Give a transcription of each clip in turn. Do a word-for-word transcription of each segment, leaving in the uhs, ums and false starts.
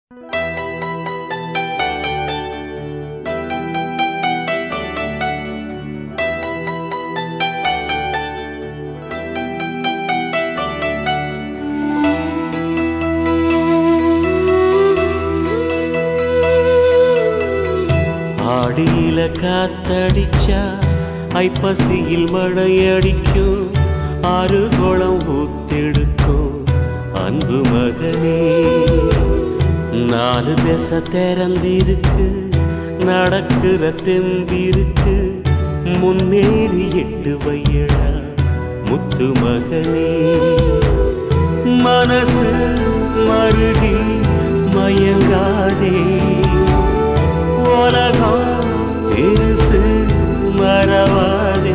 ஆடியில காத்தடிச்சா ஐப்பசியில் மழையடிக்கும், ஆறு குளம் ஊத்தெடுக்கும் அன்பு மகனே. நாலு திசை திறந்திருக்கு, நடக்கிற தெம்பிருக்கு, முன்னேறி எட்டு வையடா முத்து மகனே. மனசு மருகி மயங்காதே, உலகம் பெருசு மறவாதே.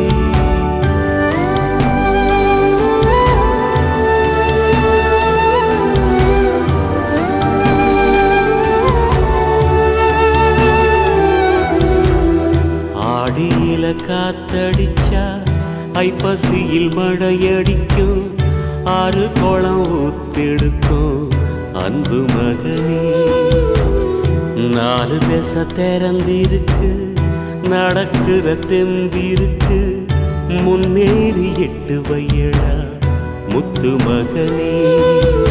ஆடியில காத்தடிச்சா ஐப்பசியில் மழையடிக்கும், ஆறு குளம் ஊத்தெடுக்கும் அன்பு மகனே. நாலு திசை திறந்திருக்கு, நடக்கிற தெம்பிருக்கு, முன்னேறி எட்டு வையடா முத்து மகனே.